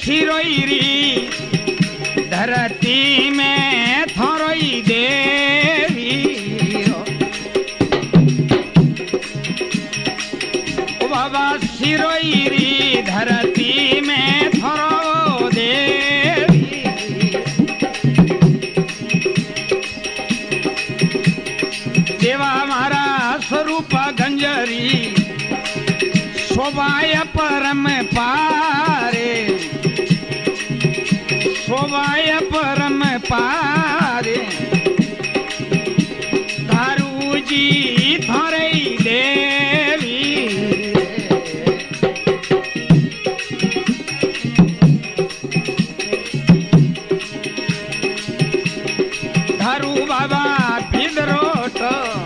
सिरोईरी धरती में थोरोई देवी ओ बाबा सिरोईरी धरती में थोरो देवी देवा मारा स्वरूप गंजरी शोभाय परम पारे शोभाय परम पारे धारू जी थोरे देवी धारू बाबा बिदरोट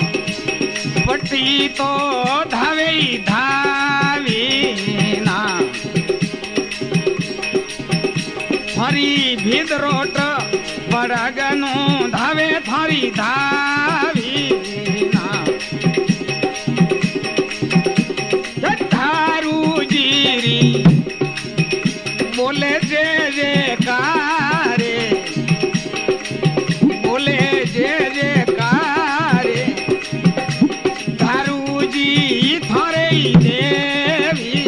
पट्टी तो धावे धावी ना थारी भिदरोट पड़गनु धावे थारी धावी ना धारू जीरी बोले जय जयकारे बोले जय जयकारे धारू जी थारे देवी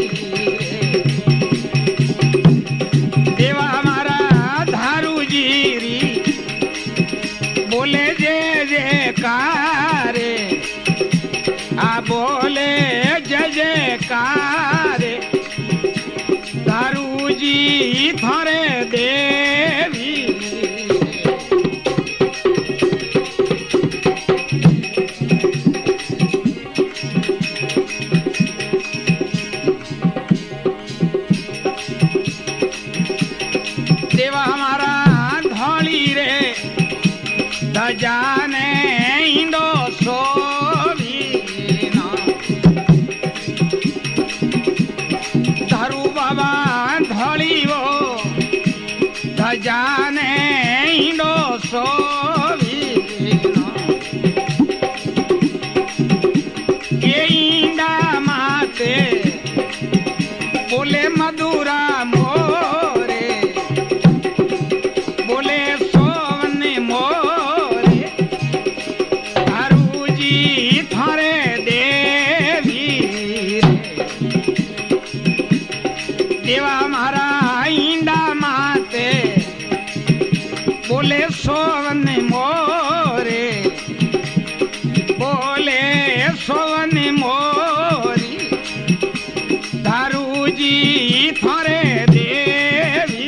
देवा हमारा धारू जीरी बोले जय जयकारे आ बोले जय जयकारे धारू जी थारे देवी देवा हमारा धौली रे धजाने इंदो सोवीना धारू बाबा धौली वो धजाने इंदो सोवीना ये इंदा माते बोले मधुरा मोरे बोले सोवन मोरे धारू जी थारे देवी देवा मारा इंदा माते बोले सोवन मोरे बोले सोवन मोरी धारू जी थारे देवी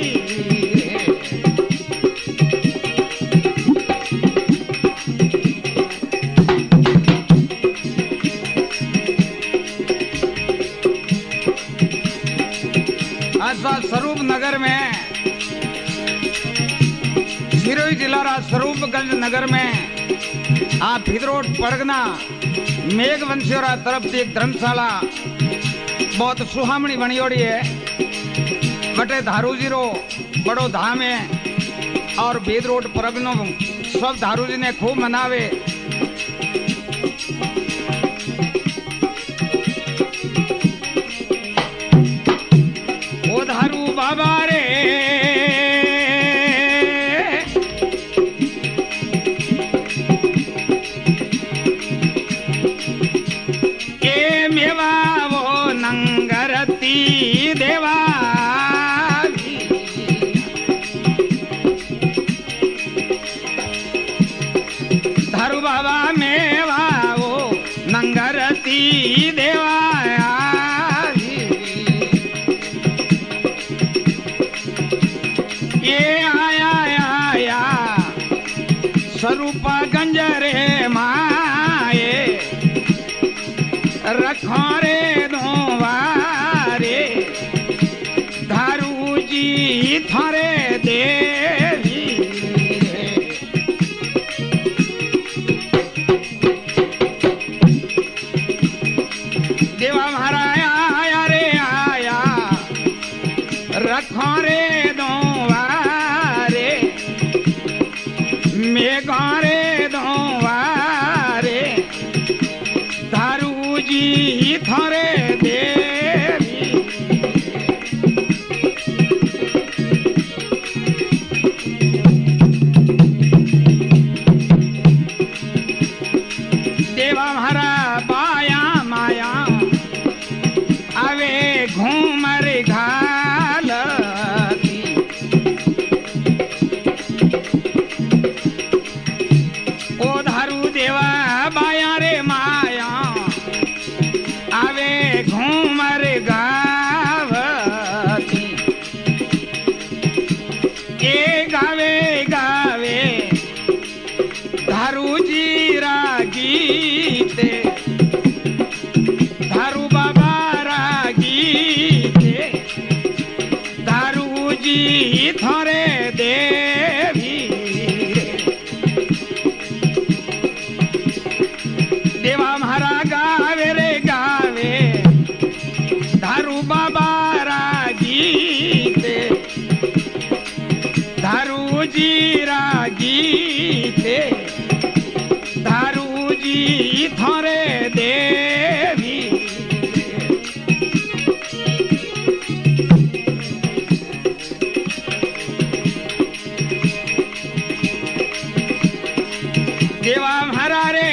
ऐसा स्वरूप नगर में सिरोही जिला रा स्वरूपगंज नगर में आ भिदरोट परगना मेघवंशियोरा तरफ से एक धर्मशाला बहुत सुहामणी बनियोड़ी है बटे धारू जी रो बड़ो धाम है और भिदरोट परगनो सब धारू जी ने खूब मनावे ओ धारू बाबा रे के मेवा वो नंगरती देवा धारू बाबा मेवा वो नंगरती देवा स्वरूप गंजरे माए रखो रे दोवारे धारू जी थारे देवी देवा महाराया आया रे आया रखो रे दोवारे मेघारे दोवारे धारू जी थारे देवी धारू जी रागीते धारू बाबा रागीते धारू जी थोरे देवी देवा महारा गावे रे गावे धारू बाबा रागीते धारू जी रागीते धारू जी थोरे देवी देवा महारा रे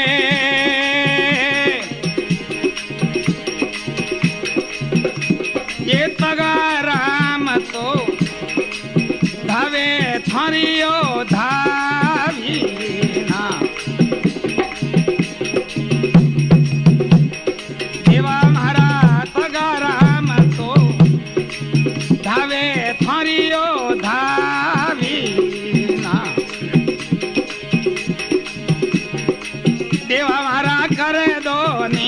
ये तगाराम तो धावे थारियो धावी ना देवा महारा तगाराम तो धावे थारियो धावी ना देवा महारा करे दो नी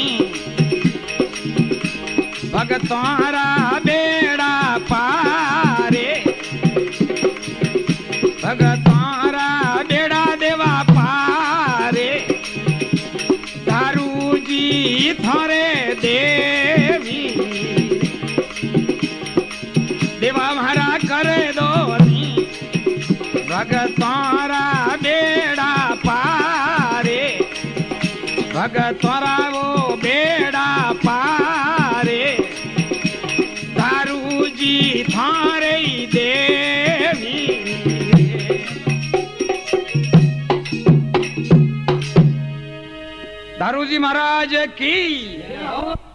भगतोरा बेड़ा पारे भगतोरा बेड़ा देवा पारे धारू जी थोरे देवी देवा महारा करे दो नी भगतोरा बेड़ा पारे भगतोरा वो बेड़ा पारे धारू जी थारे देवी धारू जी महाराज की